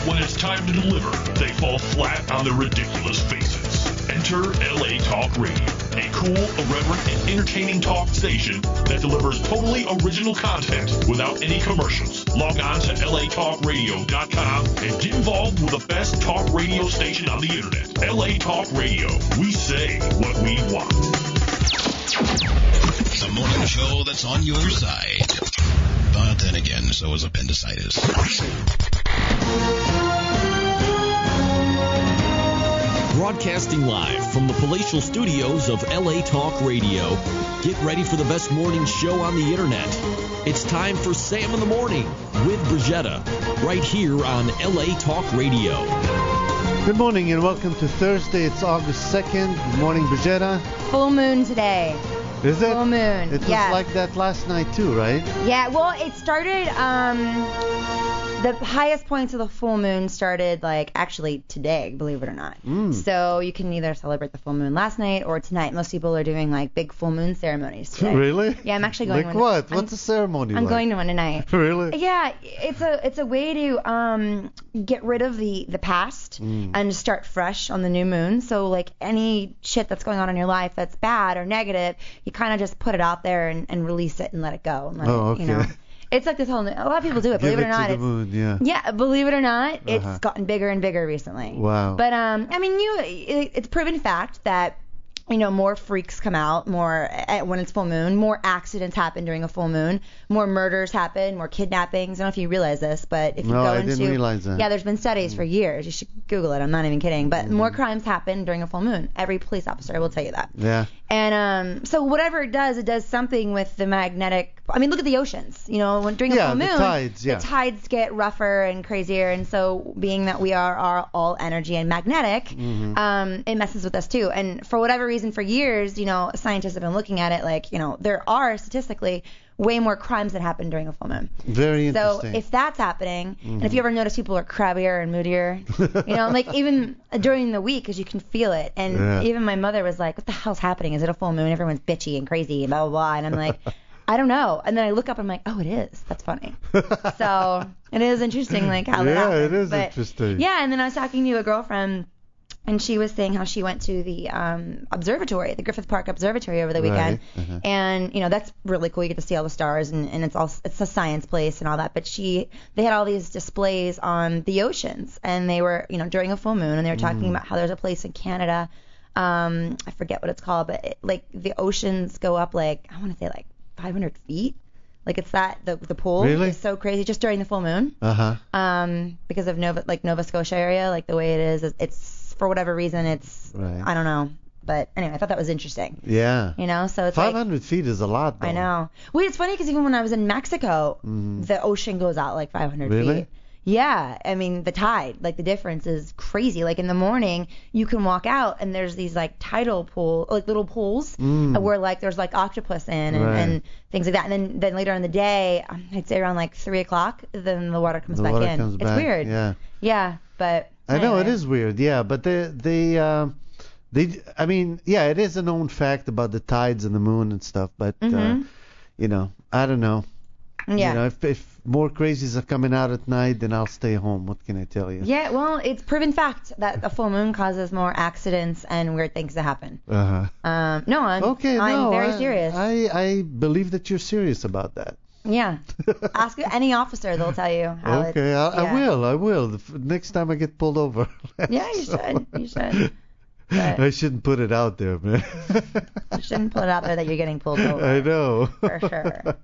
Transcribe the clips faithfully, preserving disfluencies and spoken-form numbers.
when it's time to deliver, they fall flat on their ridiculous faces. Enter L A Talk Radio, a cool, irreverent, and entertaining talk station that delivers totally original content without any commercials. Log on to L A talk radio dot com and get involved with the best talk radio station on the internet. L A Talk Radio. We say what we want. The morning show that's on your side. But then again, so is appendicitis. Broadcasting live from the palatial studios of L A Talk Radio. Get ready for the best morning show on the internet. It's time for Sam in the Morning with Brigetta, right here on L A Talk Radio. Good morning and welcome to Thursday. It's August second. Good morning, Brigetta. Full moon today. Is it? Full moon. It was yeah. like that last night too, right? Yeah, well, it started, um, the highest points of the full moon started, like, actually today, believe it or not. Mm. So you can either celebrate the full moon last night or tonight. Most people are doing, like, big full moon ceremonies today. Really? Yeah, I'm actually going like to one. Like what? What's the ceremony I'm like? going to one tonight. Really? Yeah, it's a it's a way to um get rid of the, the past mm. and start fresh on the new moon. So, like, any shit that's going on in your life that's bad or negative, you kind of just put it out there and, and release it and let it go. And let oh, it, okay. you know. It's like this whole, a lot of people do it, believe Give it or not. To the it's, moon, yeah. yeah, believe it or not, it's Uh-huh. gotten bigger and bigger recently. Wow. But, um, I mean, you, it, it's proven fact that, you know, more freaks come out, more uh, when it's full moon, more accidents happen during a full moon, more murders happen, more kidnappings. I don't know if you realize this, but if you no, go I into, didn't realize that. yeah, there's been studies for years. You should Google it. I'm not even kidding. But Mm-hmm. more crimes happen during a full moon. Every police officer will tell you that. Yeah. And um, so whatever it does, it does something with the magnetic. I mean, look at the oceans. You know, when during a Yeah, full the moon, tides, yeah. the tides get rougher and crazier. And so, being that we are, are all energy and magnetic, Mm-hmm. um, it messes with us too. And for whatever reason, for years, you know, scientists have been looking at it like, you know, there are statistically way more crimes that happen during a full moon. Very So interesting. if that's happening, Mm-hmm. and if you ever notice people are crabbier and moodier, you know, like even during the week, because you can feel it. And Yeah. even my mother was like, what the hell's happening? Is it a full moon? Everyone's bitchy and crazy and blah, blah, blah. And I'm like, I don't know. And then I look up and I'm like, oh, it is. That's funny. So it is interesting, like, how that Yeah, happens. it is But, interesting. Yeah, and then I was talking to a girlfriend, and she was saying how she went to the um, observatory, the Griffith Park Observatory over the weekend. Right, uh-huh. And, you know, that's really cool. You get to see all the stars, and, and it's all it's a science place and all that. But she, they had all these displays on the oceans, and they were, you know, during a full moon, and they were talking Mm. about how there's a place in Canada, um, I forget what it's called, but it, like the oceans go up like, I want to say like five hundred feet. Like it's that, the the pool Really? is so crazy just during the full moon. Uh-huh. Um, because of Nova, like Nova Scotia area, like the way it is, it's for whatever reason, it's, Right. I don't know. But anyway, I thought that was interesting. Yeah. You know, so it's five like, hundred feet is a lot, though. I know. Well, it's funny because even when I was in Mexico, Mhm. the ocean goes out like five hundred Really? feet. Yeah, I mean the tide, like the difference is crazy. Like in the morning, you can walk out and there's these like tidal pool, like little pools Mm. where like there's like octopus in and, Right. and things like that. And then then later in the day, um, I'd say around like three o'clock, then the water comes The back water in. comes it's back, weird. yeah. Yeah, but I know, it anyway. is weird, yeah, but they, they, uh, they, I mean, yeah, it is a known fact about the tides and the moon and stuff, but, uh, Mhm. you know, I don't know. Yeah. You know, if, if more crazies are coming out at night, then I'll stay home. What can I tell you? Yeah, well, it's proven fact that the full moon causes more accidents and weird things to happen. Uh-huh. Um, no, I'm, Okay, I'm no, very I, serious. I, I believe that you're serious about that. Yeah. Ask any officer, they'll tell you how it's. Okay, I, I yeah. will, I will. The f- next time I get pulled over. Yeah, you So- should. You should. But I shouldn't put it out there, man. you shouldn't put it out there that you're getting pulled over. I know. For sure.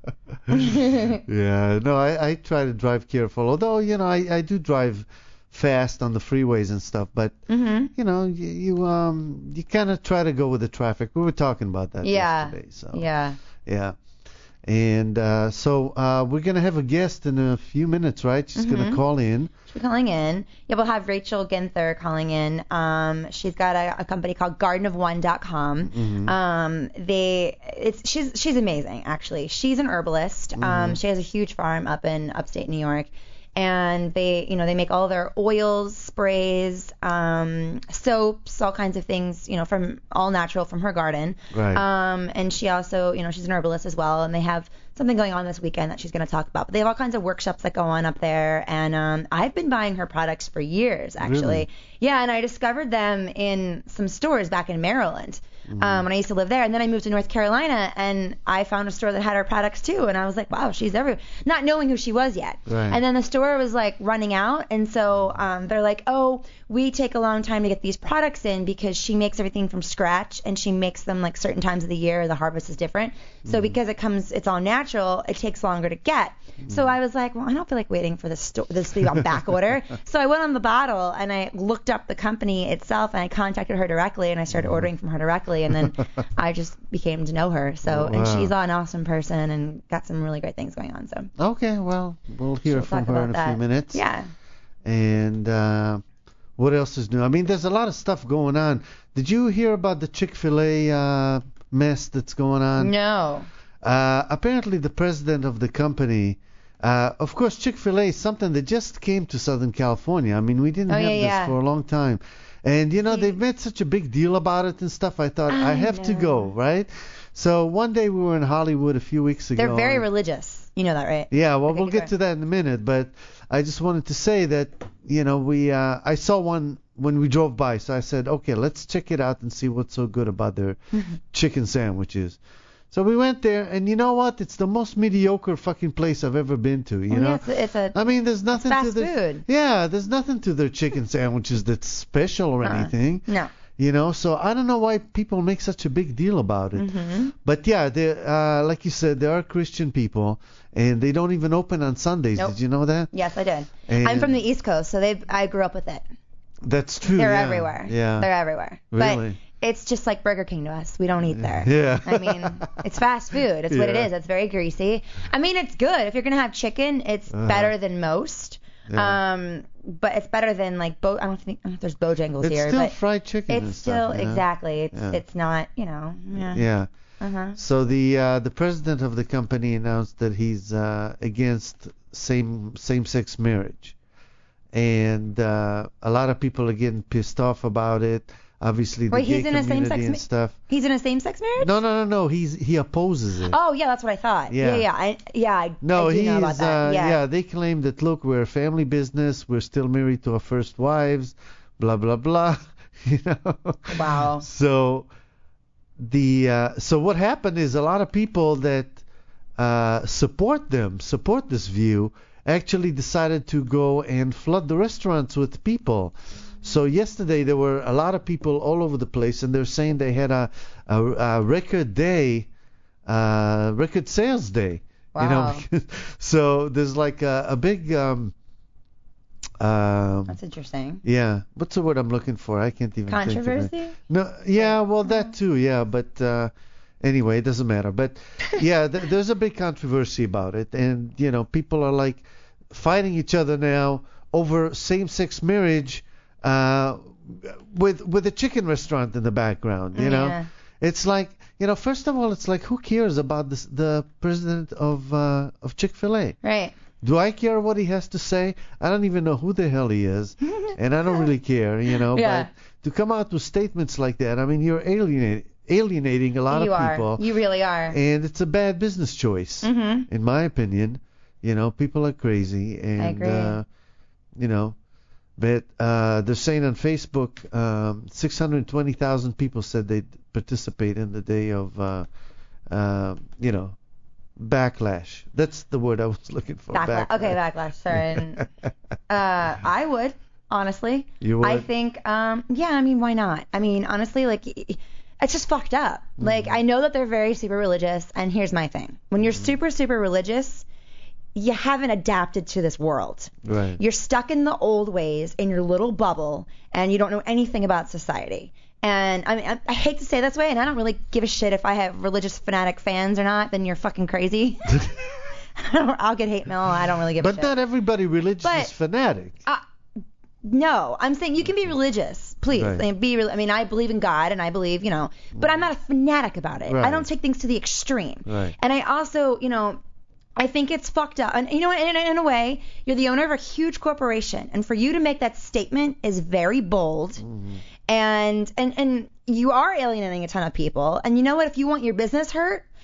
Yeah, no, I, I try to drive careful. Although, you know, I, I do drive fast on the freeways and stuff. But, hmm you know, you, you um you kind of try to go with the traffic. We were talking about that Yeah. yesterday. So, Yeah. yeah. And uh, so uh, we're going to have a guest in a few minutes, right? She's going Mhm. to call in. She's calling in. Yeah, we'll have Rachel Ginther calling in. Um, she's got a, a company called garden of one dot com. Mhm. Um, they, it's she's she's amazing actually. She's an herbalist. Um, she has a huge farm up in upstate New York, and they, you know, they make all their oils, sprays, um, soaps, all kinds of things, you know, from all natural from her garden. Right. Um, and she also, you know, she's an herbalist as well, and they have something going on this weekend that she's going to talk about. But they have all kinds of workshops that go on up there, and um, I've been buying her products for years, actually. Really? Yeah, and I discovered them in some stores back in Maryland. Mm-hmm. Um, when I used to live there, and then I moved to North Carolina, and I found a store that had her products too, and I was like, wow, she's everywhere, not knowing who she was yet. Right. And then the store was like running out, and so um, they're like, oh, we take a long time to get these products in because she makes everything from scratch, and she makes them like certain times of the year. The harvest is different, so Mm-hmm. because it comes, it's all natural, it takes longer to get. Mm-hmm. So I was like, well, I don't feel like waiting for this sto- this to be on back order. So I went on the bottle and I looked up the company itself, and I contacted her directly, and I started ordering from her directly, and then I just became to know her. So, and Wow. she's an awesome person and got some really great things going on. So Okay, well, we'll hear She'll from talk her in a about few that. minutes. yeah. And uh, what else is new? I mean, there's a lot of stuff going on. Did you hear about the Chick-fil-A uh, mess that's going on? No. Uh, apparently, the president of the company, uh, of course, Chick-fil-A is something that just came to Southern California. I mean, we didn't Oh, have yeah, this yeah. for a long time. And, you know, He- they've made such a big deal about it and stuff. I thought, I, I have to know. go, right? So one day we were in Hollywood a few weeks ago. They're very and- religious. You know that, right? Yeah, well, Okay, we'll get sorry. to that in a minute, but I just wanted to say that, you know, we uh, I saw one when we drove by, so I said, okay, let's check it out and see what's so good about their chicken sandwiches. So we went there, and you know what? It's the most mediocre fucking place I've ever been to, you Well, know? yeah, it's a, it's a I mean, there's nothing to fast their food. Yeah, there's nothing to their chicken sandwiches that's special or Uh-uh. anything. no. You know, so I don't know why people make such a big deal about it. Mm-hmm. But yeah, they uh, like you said, there are Christian people, and they don't even open on Sundays. Nope. Did you know that? Yes, I did. And I'm from the East Coast, so they I grew up with it. That's true. They're yeah. everywhere. Yeah. They're everywhere. Really? But it's just like Burger King to us. We don't eat there. Yeah. I mean, it's fast food. It's what it Yeah. is. It's very greasy. I mean, it's good. If you're going to have chicken, it's Uh-huh. better than most. Yeah. Um, but it's better than like Bo. I don't think I don't know if there's Bojangles It's here, still but fried chicken. and it's stuff, still you know? exactly. It's Yeah. it's not. You know. Yeah. Yeah. Uh huh. So the uh, the president of the company announced that he's uh, against same same-sex marriage, and uh, a lot of people are getting pissed off about it. Obviously, the Wait, gay he's in a community same-sex and ma- stuff. He's in a same-sex marriage. No, no, no, no. He's he opposes it. Oh yeah, that's what I thought. Yeah. Yeah, yeah, I, yeah. I, No, I do he's know about that. uh, yeah. They claim that look, we're a family business. We're still married to our first wives. Blah blah blah. You know. Wow. So the uh, so what happened is a lot of people that uh, support them, support this view, actually decided to go and flood the restaurants with people. So yesterday there were a lot of people all over the place, and they're saying they had a a, a record day, uh, record sales day. Wow. You know, so there's like a, a big um, um, That's interesting. yeah, what's the word I'm looking for? I can't even think of it. Controversy? No, yeah, well that too, yeah, but uh, anyway, it doesn't matter. But yeah, th- there's a big controversy about it, and you know, people are like fighting each other now over same-sex marriage, uh, with with a chicken restaurant in the background. You know, Yeah. it's like, you know, first of all, it's like, who cares about this, the president of uh, of Chick-fil-A? Right. Do I care what he has to say? I don't even know who the hell he is, and I don't really care, you know. Yeah. But to come out with statements like that, I mean, you're alienate, alienating a lot you of are. people, You really are. and it's a bad business choice, Mm-hmm. in my opinion. You know, people are crazy, and agree. Uh, you know, but uh, they're saying on Facebook, um, six hundred twenty thousand people said they'd participate in the day of, uh, uh, you know. Backlash. That's the word I was looking for. Backlash. Okay, backlash. Sorry. And, uh, I would, honestly. You would? I think, um, yeah, I mean, why not? I mean, honestly, like, y- it's just fucked up. Mm-hmm. Like, I know that they're very super religious, and here's my thing. When you're super, super religious, you haven't adapted to this world. Right. You're stuck in the old ways in your little bubble, and you don't know anything about society. And I mean, I, I hate to say this way, and I don't really give a shit if I have religious fanatic fans or not. Then you're fucking crazy. I'll get hate mail. I don't really give a But shit. not everybody religious But- is fanatic. No, I'm saying you can be religious, please. Right. And be. re- I mean, I believe in God, and I believe, you know, but I'm not a fanatic about it. Right. I don't take things to the extreme. Right. And I also, you know, I think it's fucked up. And you know, in, in a way, you're the owner of a huge corporation, and for you to make that statement is very bold. Mm-hmm. And and and you are alienating a ton of people. And you know what? If you want your business hurt,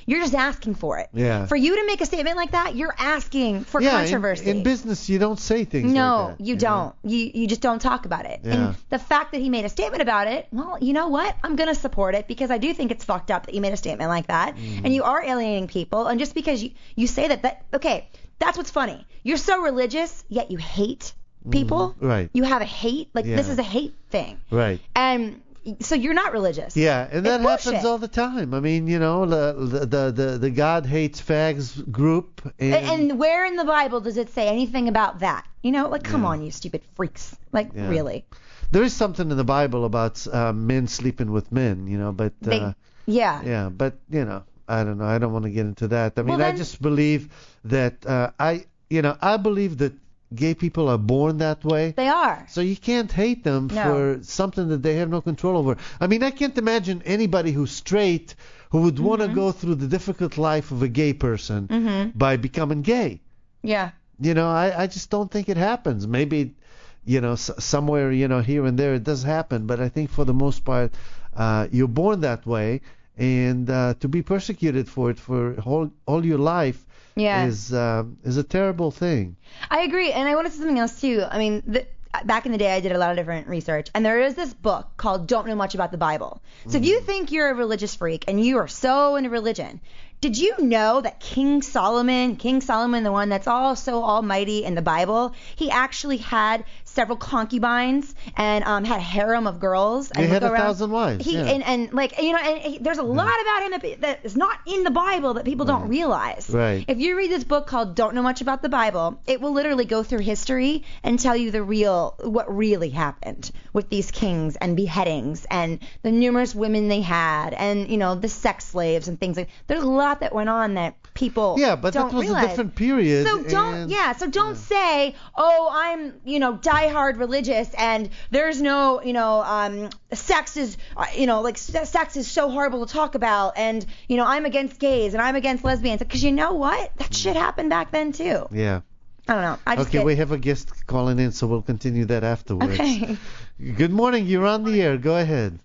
you're just asking for it. Yeah. For you to make a statement like that, you're asking for yeah, controversy. In, in business, you don't say things no, like that. you, you don't. know? You you just don't talk about it. Yeah. And the fact that he made a statement about it, well, you know what? I'm going to support it because I do think it's fucked up that you made a statement like that. Mm. And you are alienating people. And just because you, you say that, that, okay, that's what's funny. You're so religious, yet you hate people. Mm, right. You have a hate. Like, Yeah. this is a hate thing. Right. And so you're not religious. Yeah, and that It's happens bullshit. all the time. I mean, you know, the the the, the God hates fags group. And, And, and where in the Bible does it say anything about that? You know, like, come Yeah. on, you stupid freaks. Like, Yeah. really. there is something in the Bible about uh, men sleeping with men, you know, but uh, They, yeah. yeah, but you know, I don't know. I don't want to get into that. I mean, Well, I then- just believe that uh, I, you know, I believe that gay people are born that way. They are. So you can't hate them No. for something that they have no control over. I mean, I can't imagine anybody who's straight who would want to go through the difficult life of a gay person Mm-hmm. by becoming gay. Yeah. You know, I, I just don't think it happens. Maybe, you know, s- somewhere, you know, here and there it does happen, but I think for the most part, uh, you're born that way, and uh, to be persecuted for it for all, all your life Yeah. is uh, is a terrible thing. I agree, and I want to say something else too. I mean, the, back in the day, I did a lot of different research, and there is this book called "Don't Know Much About the Bible." So if you think you're a religious freak and you are so into religion, did you know that King Solomon, King Solomon, the one that's all so almighty in the Bible, he actually had several concubines and um, had a harem of girls. And He had would a go around- thousand wives, He yeah. and, and like you know, and he, there's a lot about him that, that is not in the Bible that people don't realize. Right. If you read this book called Don't Know Much About the Bible, it will literally go through history and tell you the real, what really happened with these kings and beheadings and the numerous women they had and, you know, the sex slaves and things like There's a lot that went on that people Yeah, but don't that was realize. a different period. So don't, and- yeah, so don't say, oh, I'm, you know, diehard religious and there's no, you know, um, sex is, uh, you know, like se- sex is so horrible to talk about and, you know, I'm against gays and I'm against lesbians. Because you know what? That shit happened back then too. Yeah. I don't know. I just Okay, get, we have a guest calling in, so we'll continue that afterwards. Okay. Good morning. You're on the air. Go ahead.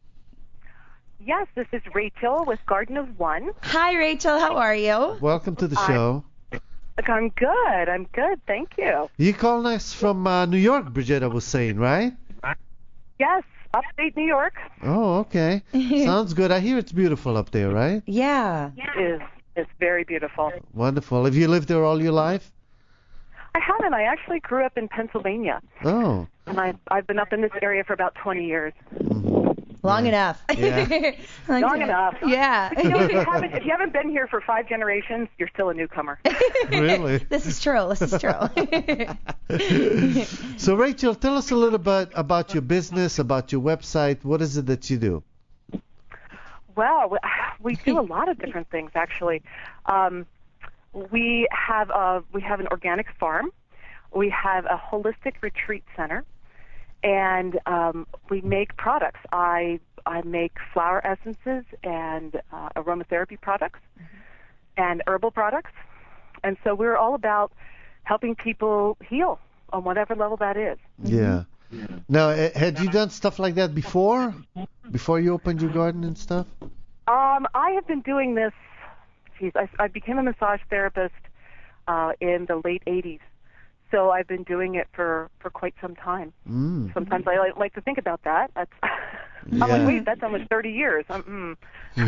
Yes, this is Rachel with Garden of One. Hi, Rachel. How are you? Welcome to the I'm- show. I'm good. I'm good. Thank you. You calling us from uh, New York, Brigitta was saying, right? Yes, upstate New York Oh, okay. Sounds good. I hear it's beautiful up there, right? Yeah. is is very beautiful. Wonderful. Have you lived there all your life? I haven't. I actually grew up in Pennsylvania, Oh. and I I've been up in this area for about twenty years. Long enough. Yeah. Long enough. Yeah. You know, if you haven't if you haven't been here for five generations, you're still a newcomer. Really? This is true. This is true. So, Rachel, tell us a little bit about your business, about your website. What is it that you do? Well, we- we do a lot of different things actually. Um, we have a we have an organic farm. We have a holistic retreat center, and um, we make products. I I make flower essences and uh, aromatherapy products and herbal products, and so we're all about helping people heal on whatever level that is. Yeah. Now, uh, had you done stuff like that before? Before you opened your garden and stuff? Um, I have been doing this. Geez, I, I became a massage therapist uh, in the late eighties, so I've been doing it for, for quite some time. Mm. Sometimes I like, like to think about that. That's, I'm Yeah. like, wait, that's almost thirty years. I'm,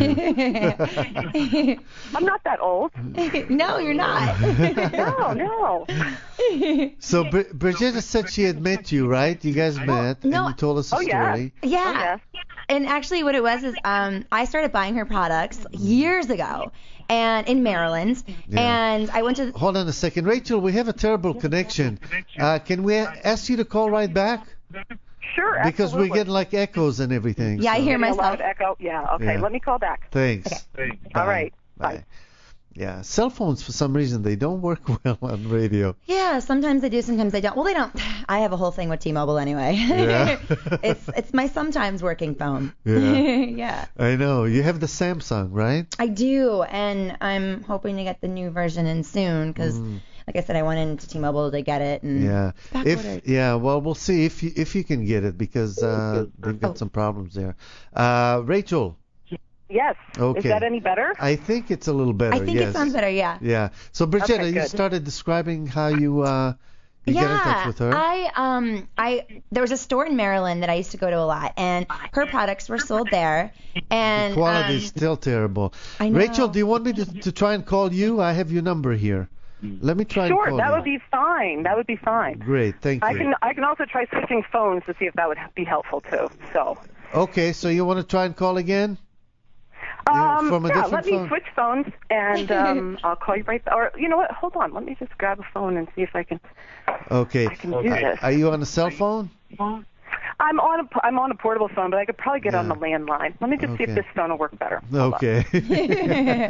mm. I'm not that old. No, you're not. No, no. So, Bri- Brigitta said she had met you, right? You guys met, no. and you told us a Oh, yeah. story. Yeah. Oh, yes. And actually, what it was is, um, I started buying her products years ago, and in Maryland, Yeah. and I went to. Hold on a second. Rachel, we have a terrible connection. Uh, can we a- ask you to call right back? Sure, Because we're absolutely. getting like echoes and everything. Yeah, I so- hear Getting a myself. loud echo. Yeah, okay. Yeah. Let me call back. Thanks. All right. Bye. Bye. Yeah, cell phones, for some reason, they don't work well on radio. Yeah, sometimes they do, sometimes they don't. Well, they don't. I have a whole thing with T-Mobile anyway. Yeah. it's it's my sometimes working phone. Yeah. Yeah. I know. You have the Samsung, right? I do, and I'm hoping to get the new version in soon because, like I said, I went into T-Mobile to get it. And Yeah. it's back ordered. If yeah, well, we'll see if you if you can get it because uh, they've got Oh. some problems there. Uh, Rachel, Yes. Okay. Is that any better? I think it's a little better. I think yes. it sounds better, yeah. Yeah. So, Bridgetta, Okay, you good. started describing how you uh, you yeah, get in touch with her. I um I there was a store in Maryland that I used to go to a lot, and her products were sold there. And the quality um, is still terrible. I know. Rachel, do you want me to, to try and call you? I have your number here. Let me try Sure, and call that you. would be fine. That would be fine. Great, thank I you. can I can also try switching phones to see if that would be helpful too. So, Okay, so you want to try and call again? Yeah, um, from a yeah, different let me phone? switch phones and um, I'll call you right back. Or you know what? Hold on. Let me just grab a phone and see if I can. Okay. I can do this. Are you on a cell phone? I'm on a I'm on a portable phone, but I could probably get on Yeah. the landline. Let me just see Okay. if this phone will work better. Hold on. Okay.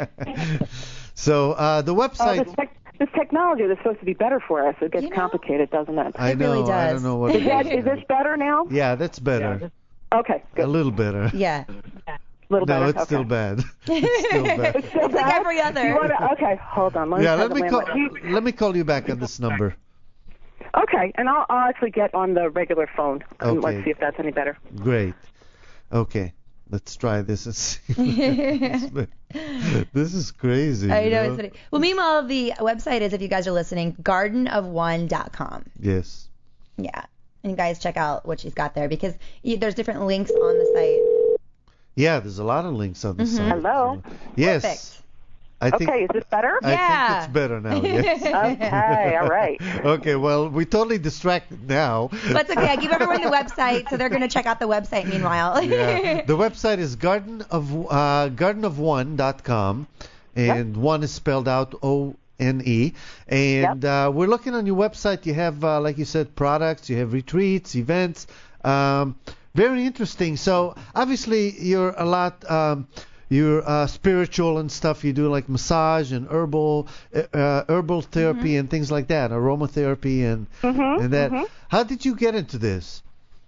So uh, the Oh, website. this, tech this technology is supposed to be better for us. It gets You know? complicated, doesn't it? I It know. really I does. don't know what. Is, it that, is. is this better now? Yeah, that's better. Okay, A good. little better. yeah. A little No, better. it's okay. still bad. It's still bad. It's still It's like bad? every other. You wanna, okay, hold on. Let me Yeah, try let the me call. landline. Let me call you back on this number. Okay, and I'll, I'll actually get on the regular phone. And Okay. let's see if that's any better. Great. Okay, let's try this and see. This is crazy. I you know, it's funny. Well, meanwhile, the website is, if you guys are listening, garden of one dot com. Yes. Yeah. And you guys check out what she's got there, because y- there's different links on the site. Yeah, there's a lot of links on the Mhm. site. Hello? Yes. Perfect. I think. Okay, is this better? I Yeah. think it's better now. Yes. Okay, all right. Okay. Well, we totally distracted now. But it's okay. I give everyone the website, so they're going to check out the website meanwhile. Yeah. The website is garden of uh, garden of one dot com, and one is spelled out O N E. And uh, we're looking on your website. You have, uh, like you said, products. You have retreats, events. Um, very interesting. So obviously you're a lot. Um, You're uh, spiritual and stuff. You do like massage and herbal, uh, herbal therapy and things like that, aromatherapy and Mhm, and that. mhm. How did you get into this?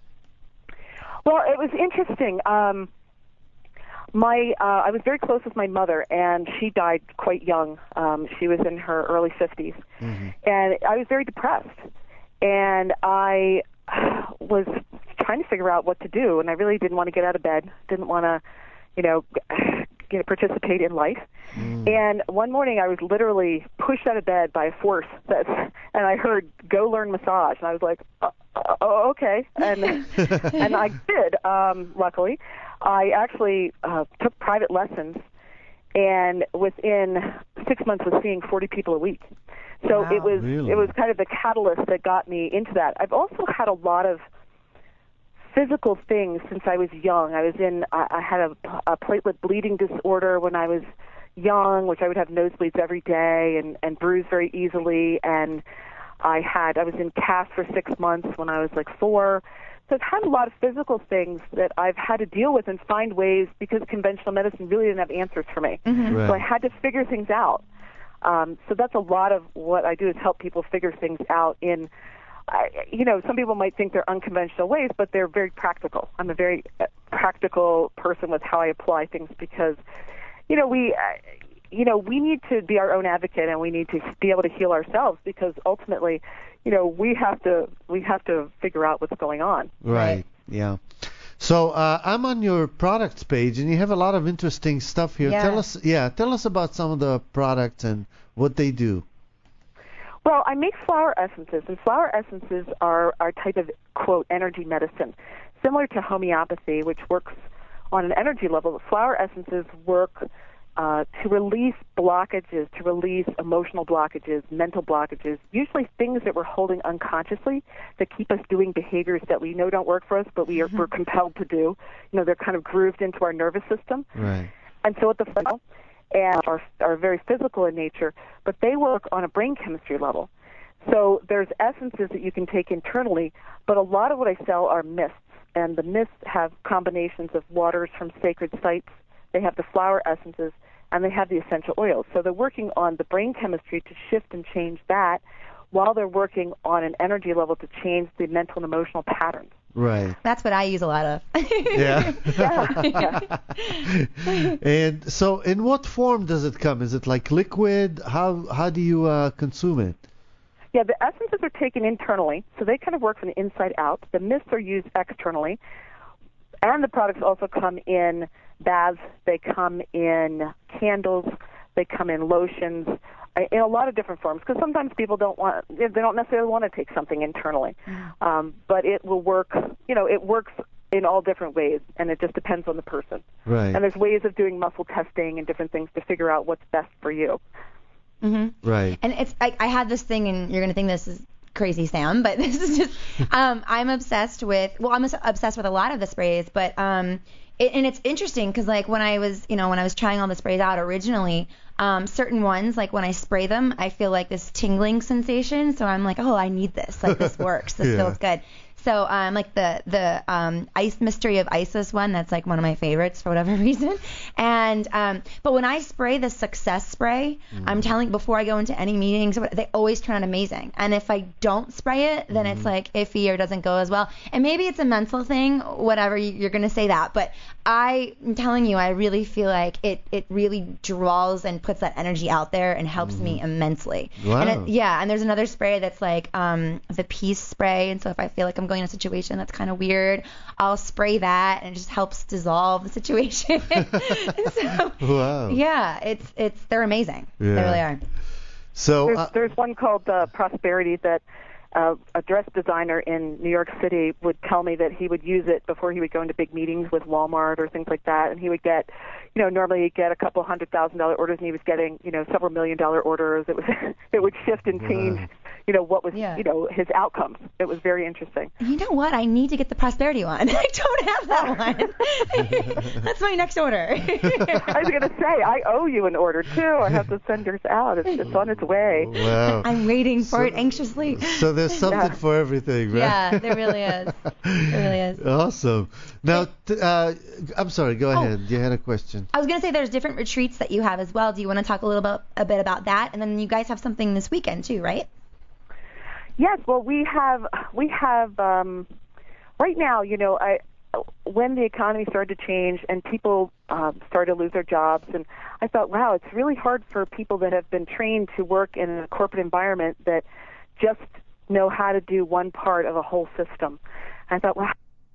Well, it was interesting. Um, my uh, I was very close with my mother, and she died quite young. Um, she was in her early fifties, and I was very depressed. And I was trying to figure out what to do, and I really didn't want to get out of bed. Didn't want to, you know, you know, participate in life. Mm. And one morning I was literally pushed out of bed by a force, that, and I heard, "Go learn massage." And I was like, "Oh, oh okay." And and I did. Um, luckily, I actually uh, took private lessons, and within six months was seeing forty people a week. So Wow. it was Really? it was kind of the catalyst that got me into that. I've also had a lot of physical things since I was young. I was in, I, I had a, a platelet bleeding disorder when I was young, which I would have nosebleeds every day and, and bruise very easily. And I had, I was in cast for six months when I was like four. So I've had a lot of physical things that I've had to deal with and find ways, because conventional medicine really didn't have answers for me. Right. So I had to figure things out. Um, so that's a lot of what I do, is help people figure things out in, I, you know, some people might think they're unconventional ways, but they're very practical. I'm a very uh, practical person with how I apply things, because, you know, we, uh, you know, we need to be our own advocate, and we need to be able to heal ourselves, because ultimately, you know, we have to we have to figure out what's going on. Right. Yeah. So uh, I'm on your products page, and you have a lot of interesting stuff here. Yeah. Tell us, yeah, tell us about some of the products and what they do. Well, I make flower essences, and flower essences are our type of, quote, energy medicine, similar to homeopathy, which works on an energy level. Flower essences work uh, to release blockages, to release emotional blockages, mental blockages, usually things that we're holding unconsciously that keep us doing behaviors that we know don't work for us, but we are, we're compelled to do. You know, they're kind of grooved into our nervous system. Right. And so at the flower and are, are very physical in nature, but they work on a brain chemistry level. So there's essences that you can take internally, but a lot of what I sell are mists, and the mists have combinations of waters from sacred sites. They have the flower essences, and they have the essential oils. So they're working on the brain chemistry to shift and change that, while they're working on an energy level to change the mental and emotional patterns. Right. That's what I use a lot of. Yeah. Yeah. And so, in what form does it come? Is it like liquid? How how do you uh, consume it? Yeah, the essences are taken internally, so they kind of work from the inside out. The mists are used externally. And the products also come in baths. They come in candles. They come in lotions, in a lot of different forms. Because sometimes people don't want, they don't necessarily want to take something internally. Mm. Um, but it will work. You know, it works in all different ways, and it just depends on the person. Right. And there's ways of doing muscle testing and different things to figure out what's best for you. Mm-hmm. Right. And it's I, I had this thing, and you're going to think this is crazy, Sam, but this is just um, I'm obsessed with. Well, I'm obsessed with a lot of the sprays, but um, it, and it's interesting because like when I was, you know, when I was trying all the sprays out originally, um, certain ones like when I spray them, I feel like this tingling sensation. So I'm like, oh, I need this. Like this works. This Yeah. feels good. So um, like the the um, Ice Mystery of Isis one, that's like one of my favorites for whatever reason. And um, but when I spray the Success spray, mm. I'm telling before I go into any meetings, they always turn out amazing. And if I don't spray it, then mm. it's like iffy or doesn't go as well. And maybe it's a mental thing, whatever you're gonna say that. But I, I'm telling you, I really feel like it it really draws and puts that energy out there and helps mm. me immensely. Wow. And it, yeah, and there's another spray that's like um, the Peace spray. And so if I feel like I'm going in a situation that's kind of weird, I'll spray that and it just helps dissolve the situation. So, wow. yeah, it's it's they're amazing. Yeah. They really are. So There's, uh, there's one called uh, Prosperity that uh, a dress designer in New York City would tell me that he would use it before he would go into big meetings with Walmart or things like that, and he would get, you know, normally he'd get a couple hundred thousand dollar orders, and he was getting, you know, several million dollar orders. It was it would shift and change. Wow. You know, what was, Yeah. you know, his outcomes. It was very interesting. You know what? I need to get the Prosperity one. I don't have that one. That's my next order. I was going to say, I owe you an order, too. I have to send yours out. It's, it's on its way. wow. I'm waiting for So- it anxiously. So there's something Yeah. for everything, right? Yeah, there really is. There really is. Awesome. Now, t- uh, I'm sorry. Go Oh. ahead. You had a question. I was going to say there's different retreats that you have as well. Do you want to talk a little bit, a bit about that? And then you guys have something this weekend, too, right? Yes, well, we have, we have, um, right now, you know, I, when the economy started to change and people um, started to lose their jobs, and I thought, wow, it's really hard for people that have been trained to work in a corporate environment that just know how to do one part of a whole system. And I thought, wow,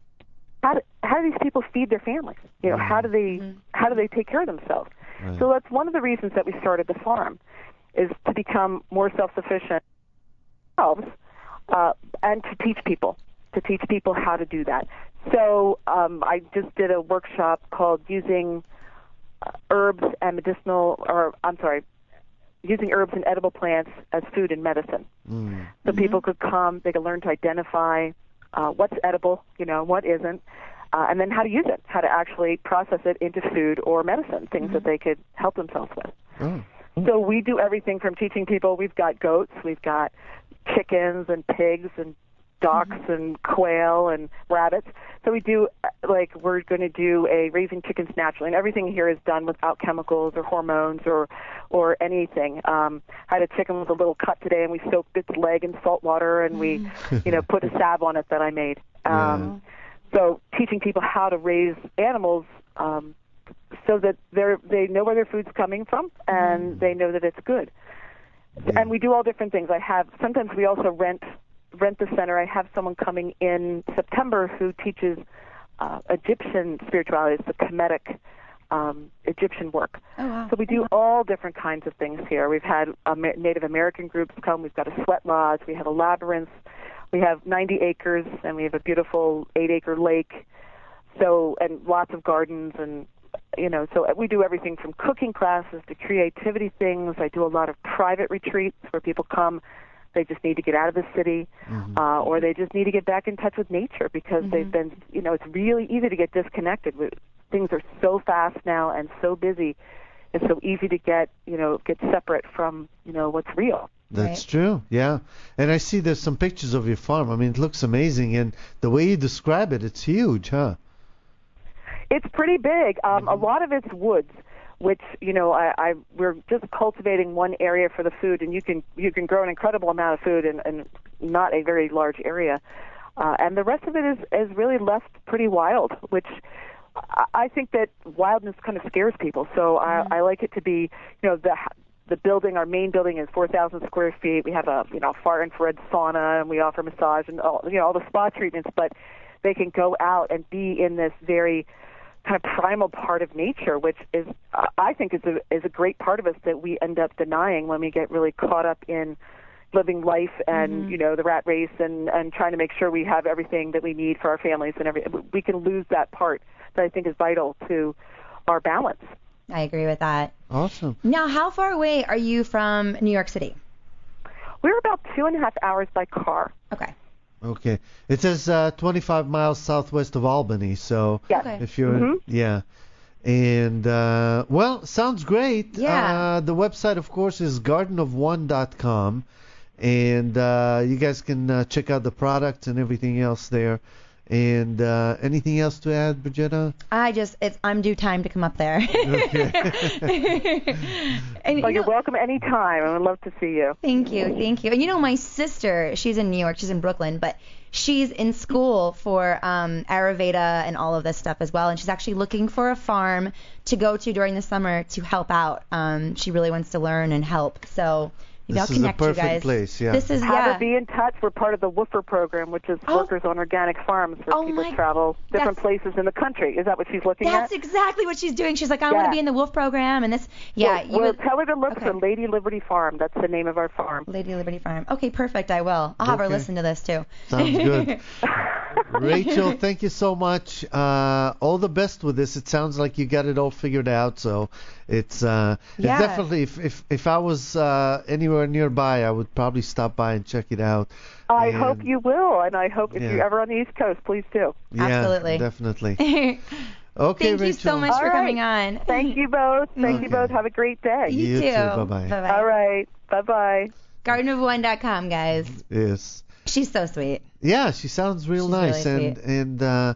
how do, how do these people feed their families? You know, how do they, Mm-hmm. how do they take care of themselves? Right. So that's one of the reasons that we started the farm, is to become more self-sufficient ourselves, uh, and to teach people, to teach people how to do that. So um, I just did a workshop called using uh, herbs and medicinal, or I'm sorry, using herbs and edible plants as food and medicine. Mm. So people could come, they could learn to identify uh, what's edible, you know, what isn't, uh, and then how to use it, how to actually process it into food or medicine, things that they could help themselves with. Oh. So we do everything from teaching people. We've got goats, we've got chickens and pigs and ducks mm-hmm. and quail and rabbits. So we do, like, we're going to do a raising chickens naturally, and everything here is done without chemicals or hormones or or anything. Um, I had a chicken with a little cut today, and we soaked its leg in salt water, and we, you know, put a salve on it that I made. Um, yeah. So teaching people how to raise animals um, so that they're they know where their food's coming from, and mm. they know that it's good. Yeah. And we do all different things. I have sometimes we also rent rent the center. I have someone coming in September who teaches uh, Egyptian spirituality. It's the Kemetic um, Egyptian work. Oh, wow. So we do all different kinds of things here. We've had Amer- Native American groups come. We've got a sweat lodge. We have a labyrinth. We have ninety acres, and we have a beautiful eight-acre lake. So and lots of gardens, and you know. So we do everything from cooking classes to creativity things. I do a lot of private retreats where people come. They just need to get out of the city, mm-hmm. uh, or they just need to get back in touch with nature because mm-hmm. they've been, you know, it's really easy to get disconnected. Things are so fast now and so busy. It's so easy to get, you know, get separate from, you know, what's real. That's right. true, yeah. And I see there's some pictures of your farm. I mean, it looks amazing, and the way you describe it, it's huge, huh? It's pretty big. Um, a lot of it's woods, which, you know, I, I we're just cultivating one area for the food, and you can you can grow an incredible amount of food in, in not a very large area. Uh, and the rest of it is, is really left pretty wild, which I, I think that wildness kind of scares people. So mm-hmm. I, I like it to be, you know, the the building, our main building is four thousand square feet. We have a, you know, far infrared sauna, and we offer massage and all, you know, all the spa treatments, but they can go out and be in this very kind of primal part of nature, which is, uh, I think, is a is a great part of us that we end up denying when we get really caught up in living life and mm-hmm. you know the rat race and and trying to make sure we have everything that we need for our families and every we can lose that part that I think is vital to our balance. I agree with that. Awesome. Now, how far away are you from New York City? We're about two and a half hours by car. Okay. Okay. It says uh, twenty-five miles southwest of Albany, so yes. Okay. if you're mm-hmm. yeah. And uh, well, sounds great. Yeah. Uh, the website, of course, is garden of one dot com, and uh, you guys can uh, check out the products and everything else there. And uh, anything else to add, Brigitta? I just, it's, I'm due time to come up there. Okay. And, Well, you you're know, welcome anytime. I would love to see you. Thank you, thank you. And you know, my sister, she's in New York, she's in Brooklyn, but she's in school for um, Ayurveda and all of this stuff as well. And she's actually looking for a farm to go to during the summer to help out. Um, she really wants to learn and help. So maybe This I'll is a connect you perfect guys. place, yeah. This is Have yeah. her be in touch. We're part of the WOOFer program, which is Oh. Workers on Organic Farms, where Oh people my- travel different that's- places in the country. Is that what she's looking That's at? exactly what she's doing. She's like, I want to Yeah. be in the Wolf program and this. Yeah, Well, you well would- tell her to look okay. for Lady Liberty Farm. That's the name of our farm. Lady Liberty Farm. Okay, perfect. I will. I'll have her Okay. listen to this too. Sounds good. Rachel, thank you so much. Uh, all the best with this. It sounds like you got it all figured out. So it's, uh, Yeah. it's definitely, if, if, if I was uh, anywhere nearby, I would probably stop by and check it out. I And- hope you will, and I hope if Yeah. you're ever on the East Coast, please do. Yeah, Absolutely. definitely. Thank Okay, you Rachel. so much All for right. coming on. Thank you both. Thank you Okay. both. Have a great day. You, You too. too. Bye-bye. Bye-bye. All right. Bye-bye. garden of one dot com, guys. Yes. She's so sweet. Yeah, she sounds real She's nice, really and sweet. and uh,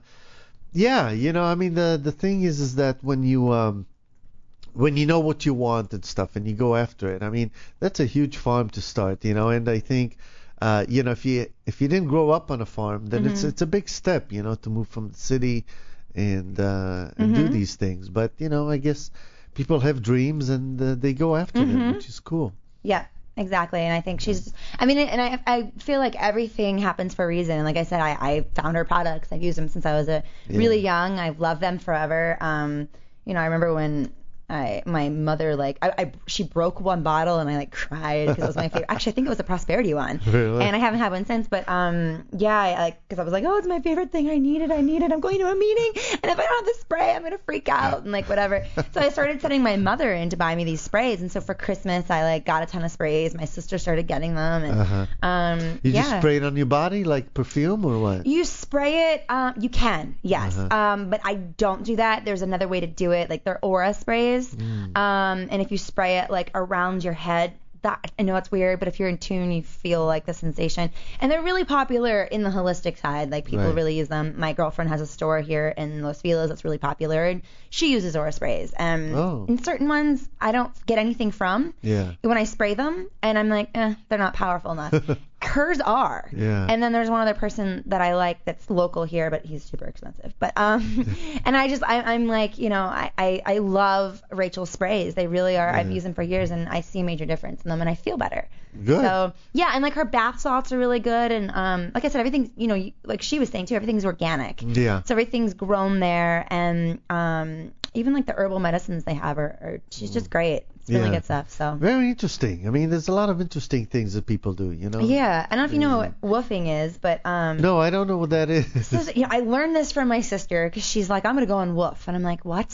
yeah, you know, I mean, the the thing is, is that when you um, when you know what you want and stuff, and you go after it, I mean, that's a huge farm to start, you know, and I think, uh, you know, if you if you didn't grow up on a farm, then it's Mhm. it's a big step, you know, to move from the city and uh, and do Mhm. these things. But you know, I guess people have dreams and uh, they go after them, Mhm. which is cool. Yeah, exactly. And I think she's, I mean, and I I feel like everything happens for a reason. And like I said, I, I found her products. I've used them since I was a really young. I've loved them forever. Um, you know, I remember when I, my mother, like, I, I, she broke one bottle and I, like, cried because it was my favorite. Actually, I think it was a Prosperity one. Really? And I haven't had one since. But, um, yeah, I, like, because I was like, oh, it's my favorite thing. I need it. I need it. I'm going to a meeting. And if I don't have the spray, I'm going to freak out and, like, whatever. So I started sending my mother in to buy me these sprays. And so for Christmas, I, like, got a ton of sprays. My sister started getting them. And, Uh-huh. um, You yeah. just spray it on your body like perfume or what? You spray it. Um, you can, yes. Uh-huh. Um, but I don't do that. There's another way to do it. Like they're aura sprays. Mm. Um, and if you spray it like around your head, that I know it's weird, but if you're in tune, you feel like the sensation. And they're really popular in the holistic side. Like people Right. really use them. My girlfriend has a store here in Los Feliz that's really popular, and she uses aura sprays. And Oh. in certain ones, I don't get anything from Yeah. when I spray them, and I'm like, eh, they're not powerful enough. Hers are. Yeah. And then there's one other person that I like that's local here, but he's super expensive. But um, and I just I, I'm like, you know, I, I I love Rachel's sprays. They really are. I've Yeah. used them for years, and I see a major difference in them, and I feel better. Good. So yeah, and like her bath salts are really good, and um, like I said, everything's, you know, you- like she was saying too, everything's organic. Yeah. So everything's grown there, and um, even like the herbal medicines they have are, are she's just great. It's really Yeah. good stuff. So. Very interesting. I mean, there's a lot of interesting things that people do, you know? Yeah, I don't know if you know what woofing is, but um, No, I don't know what that is. this is, you know, I learned this from my sister because she's like, I'm gonna go on woof, and I'm like, what?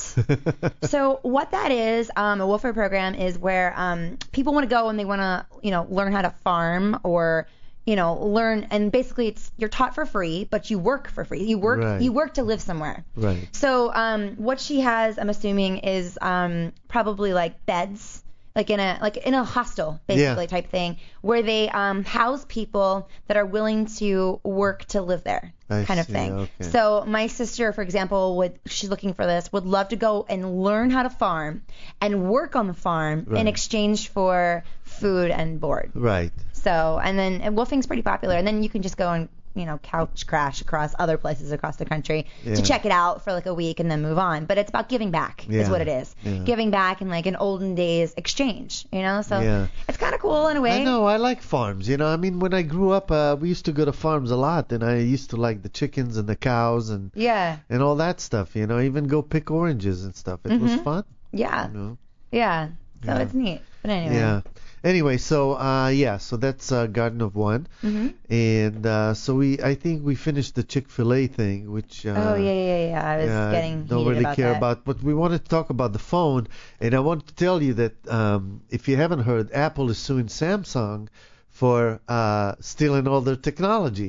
So what that is, um, a woofer program is where um, people want to go and they want to, you know, learn how to farm or, you know, learn, and basically it's you're taught for free, but you work for free. You work, Right. you work to live somewhere. Right. So um, what she has, I'm assuming, is um, probably like beds, like in a like in a hostel, basically Yeah. type thing, where they um, house people that are willing to work to live there, I kind of see, thing. okay. So my sister, for example, would she's looking for this, would love to go and learn how to farm and work on the farm Right. in exchange for food and board. Right. So and then and woofing's pretty popular, and then you can just go and you know, couch crash across other places across the country Yeah. to check it out for like a week and then move on. But it's about giving back is Yeah. what it is. Yeah. Giving back in like an olden days exchange, you know? So Yeah. it's kind of cool in a way. I know, I like farms. You know, I mean, when I grew up, uh, we used to go to farms a lot, and I used to like the chickens and the cows and Yeah. and all that stuff. You know, even go pick oranges and stuff. It was Mhm. fun. Yeah. You know? Yeah. So Yeah. it's neat. But anyway. Yeah. Anyway, so uh, yeah, so that's uh, Garden of One, Mhm. and uh, so we, I think we finished the Chick-fil-A thing, which uh, Oh yeah, yeah, yeah. I was yeah, getting don't heated really about care that. about, but we wanted to talk about the phone, and I want to tell you that um, if you haven't heard, Apple is suing Samsung for uh, stealing all their technology.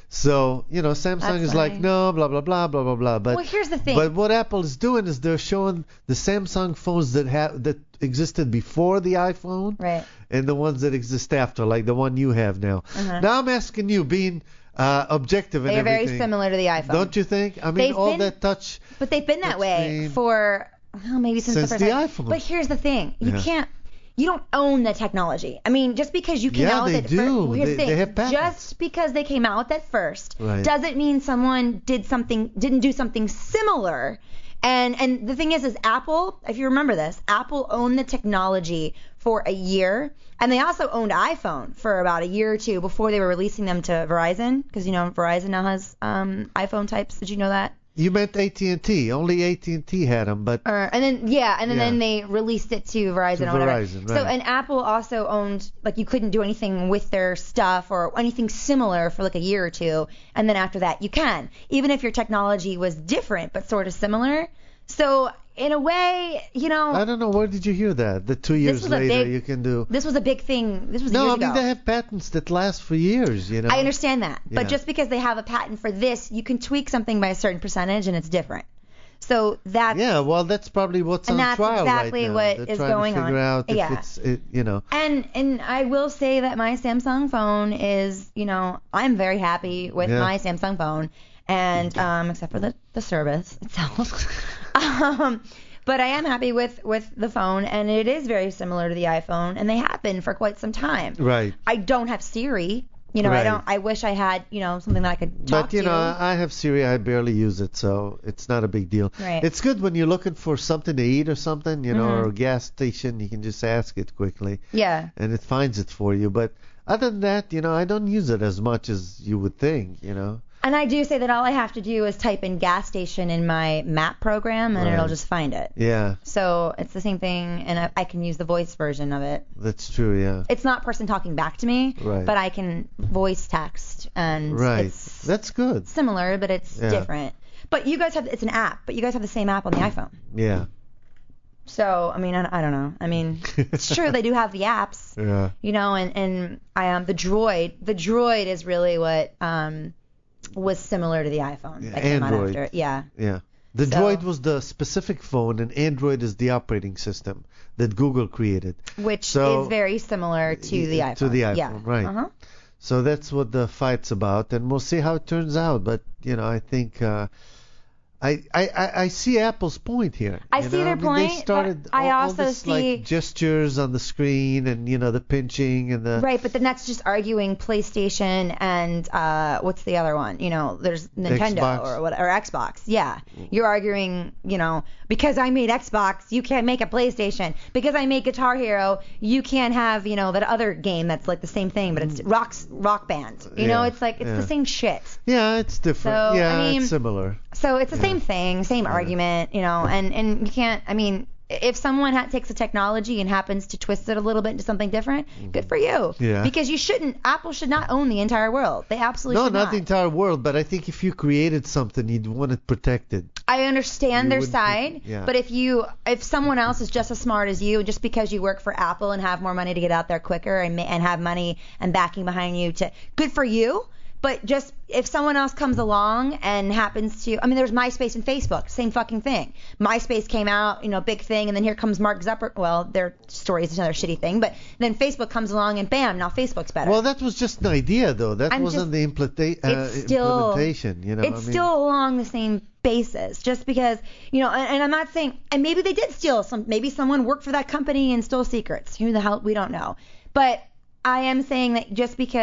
So, you know, Samsung That's is like, funny. no, blah, blah, blah, blah, blah, blah. But, Well, here's the thing. But what Apple is doing is they're showing the Samsung phones that have that existed before the iPhone Right. and the ones that exist after, like the one you have now. Uh-huh. Now I'm asking you, being uh, objective and They are very everything, similar to the iPhone. don't you think? I mean, They've all been- that touch. But they've been that way Touchscreen. for well, maybe since, Since the the first iPhone. But here's the thing: you Yeah. can't, you don't own the technology. I mean, just because you came Yeah, out with they it, do. fir- well, here's They- the thing: they have patents. just because they came out with that first, Right. doesn't mean someone did something, didn't do something similar. And and the thing is, is Apple, if you remember this, Apple owned the technology for a year, and they also owned iPhone for about a year or two before they were releasing them to Verizon, because you know Verizon now has um, iPhone types. Did you know that? You meant A T and T. Only A T and T had them, but Or, and then yeah, and then, Yeah. then they released it to Verizon To or whatever. Verizon, So right. and Apple also owned like you couldn't do anything with their stuff or anything similar for like a year or two, and then after that you can, even if your technology was different but sort of similar. So in a way, you know, I don't know. Where did you hear that? That two years was a later big- you can do. this was a big thing. This was No, years I mean ago. they have patents that last for years. You know. I understand that, Yeah. but just because they have a patent for this, you can tweak something by a certain percentage and it's different. So that's Yeah, well, that's probably what's And on that's trial exactly right now. what They're is trying going to on. figure out if Yeah. it's, it, you know. And and I will say that my Samsung phone is, you know, I'm very happy with Yeah. my Samsung phone, and um, except for the, the service itself. um, but I am happy with with the phone, and it is very similar to the iPhone, and they have been for quite some time. Right. I don't have Siri. You know, Right. I don't. I wish I had, you know, something that I could talk But you to. know, I have Siri. I barely use it, so it's not a big deal. Right. It's good when you're looking for something to eat or something, you know, Mhm. or a gas station. You can just ask it quickly, yeah. and it finds it for you. But other than that, you know, I don't use it as much as you would think. You know. And I do say that all I have to do is type in gas station in my map program, and Right. it'll just find it. Yeah, So it's the same thing, and I, I can use the voice version of it. that's true. Yeah. It's not person talking back to me, Right. but I can voice text, and Right. it's That's good. similar, but it's Yeah. different. But you guys have, it's an app, but you guys have the same app on the iPhone. Yeah. So, I mean, I, I don't know. I mean, it's true, they do have the apps, Yeah. you know, and, and I um, the Droid, the Droid is really what um was similar to the iPhone. Yeah, that came out Android. after. Yeah. Yeah. The So- Droid was the specific phone, and Android is the operating system that Google created. Which So- is very similar to the iPhone. To the iPhone, yeah. right. Uh-huh. So that's what the fight's about, and we'll see how it turns out. But you know, I think uh, I, I I I see Apple's point here. I you see know? their I mean, They point, but started I all, all also this see- like gestures on the screen, and you know the pinching and the Right, but then that's just arguing PlayStation and uh, what's the other one? You know, there's Nintendo Xbox. or what or Xbox. Yeah, you're arguing, you know, because I made Xbox, you can't make a PlayStation. Because I made Guitar Hero, you can't have, you know, that other game that's like the same thing, but it's rocks Rock Band. You know, Yeah, it's like it's yeah. the same shit. Yeah, it's different. So, yeah, I mean- it's similar. So it's the same thing, same argument, you know, and and you can't. I mean, if someone ha- takes a technology and happens to twist it a little bit into something different, good for you. Yeah. Because you shouldn't. Apple should not own the entire world. They absolutely No, should not not. the entire world, but I think if you created something, you'd want it protected. I understand You their wouldn't side, be- yeah. but if you, if someone else is just as smart as you, just because you work for Apple and have more money to get out there quicker and ma- and have money and backing behind you, to good for you. But just if someone else comes along and happens to, I mean, there's MySpace and Facebook, same fucking thing. MySpace came out, you know, big thing, and then here comes Mark Zuckerberg. Well, their story is another shitty thing, but then Facebook comes along and bam, now Facebook's better. Well, that was just an idea, though. That I'm wasn't just- the implanta- uh, it's still- implementation. You know, it's I mean, still along the same basis, just because, you know, and, and I'm not saying, and maybe they did steal some, maybe someone worked for that company and stole secrets. Who the hell, we don't know. But I am saying that just because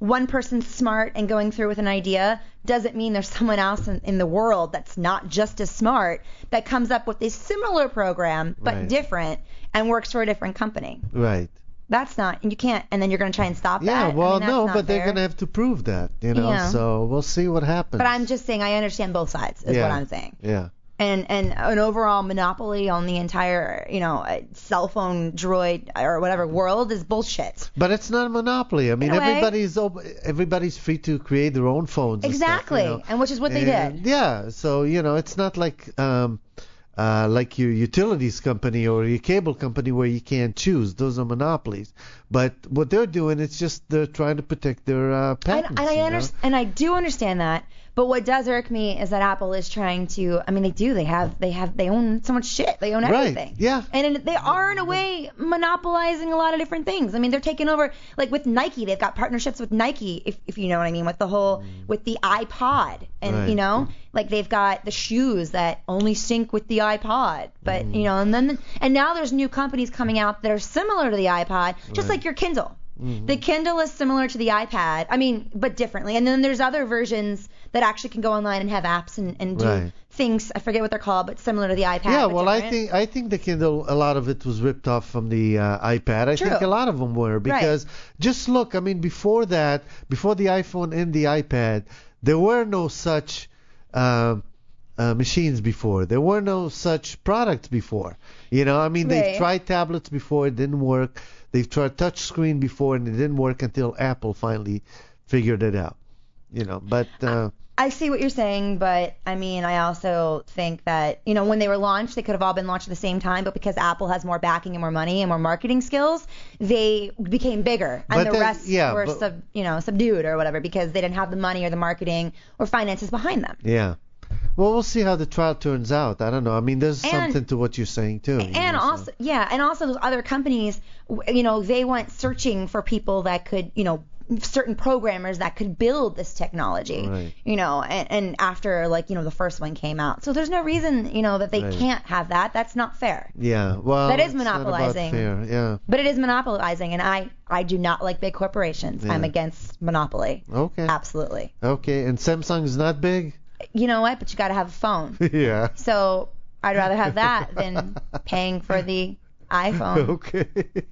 one person's smart and going through with an idea doesn't mean there's someone else in, in the world that's not just as smart that comes up with a similar program but Right. different and works for a different company. Right. That's not, and you can't, and then you're going to try and stop Yeah, that. well, I mean, that's no, not but they're fair. going to have to prove that, you know, Yeah. so we'll see what happens. But I'm just saying I understand both sides is Yeah. what I'm saying. Yeah. And and an overall monopoly on the entire, you know, uh, cell phone droid or whatever world is bullshit. But it's not a monopoly. I mean, In a way. everybody's op- everybody's free to create their own phones. and stuff, Exactly, you know. and which is what they And, did. Yeah, so you know, it's not like um, uh, like your utilities company or your cable company where you can't choose. Those are monopolies. But what they're doing, it's just they're trying to protect their uh, And, patents. and I you know? understand, and I do understand that. But what does irk me is that Apple is trying to. I mean, they do. They have. They have. They own so much shit. They own Right, everything. yeah. And in- they are in a way monopolizing a lot of different things. I mean, they're taking over. Like with Nike, they've got partnerships with Nike. If if you know what I mean, with the whole with the iPod, and Right. you know, like they've got the shoes that only sync with the iPod. But Mm. you know, and then and now there's new companies coming out that are similar to the iPod, just Right. like your Kindle. Mm-hmm. The Kindle is similar to the iPad. I mean, but differently. And then there's other versions that actually can go online and have apps and, and do Right. things. I forget what they're called, but similar to the iPad. Yeah, but well, I different. think I think the Kindle, a lot of it was ripped off from the uh, iPad. I True. think a lot of them were because just look, I mean, before that, before the iPhone and the iPad, there were no such uh, uh, machines before. There were no such products before. You know, I mean, they've Right. tried tablets before, it didn't work. They've tried touch screen before, and it didn't work until Apple finally figured it out. You know, but uh, I see what you're saying, but I mean, I also think that, you know, when they were launched, they could have all been launched at the same time, but because Apple has more backing and more money and more marketing skills, they became bigger, and But the then- rest yeah, were but- sub, you know, subdued or whatever because they didn't have the money or the marketing or finances behind them. yeah. Well, we'll see how the trial turns out. I don't know. I mean, there's And- something to what you're saying too. you And know, so- also, yeah, and also those other companies, w- you know, they went searching for people that could, you know, certain programmers that could build this technology, Right. you know, and, and after like, you know, the first one came out. So there's no reason, you know, that they Right. can't have that. That's not fair. Yeah, well, That is it's not about monopolizing. fair, yeah. But it is monopolizing, and I, I do not like big corporations. Yeah. I'm against monopoly. Okay. Absolutely. Okay, and Samsung's not big? You know what? But you got to have a phone. Yeah. So I'd rather have that than paying for the iPhone. Okay.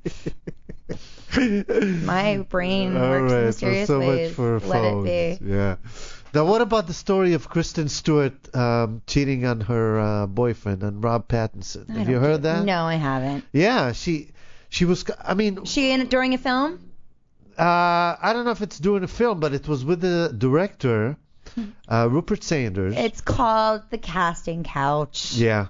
My brain All works in right, mysterious so, so ways. much for Let phones. it be. Yeah. Now, what about the story of Kristen Stewart um, cheating on her uh, boyfriend, on Rob Pattinson? I Have don't you heard care. that? No, I haven't. Yeah, she she was. I mean, She in it during a film? uh, I don't know if it's during a film, but it was with the director, uh, Rupert Sanders. It's called The Casting Couch. Yeah.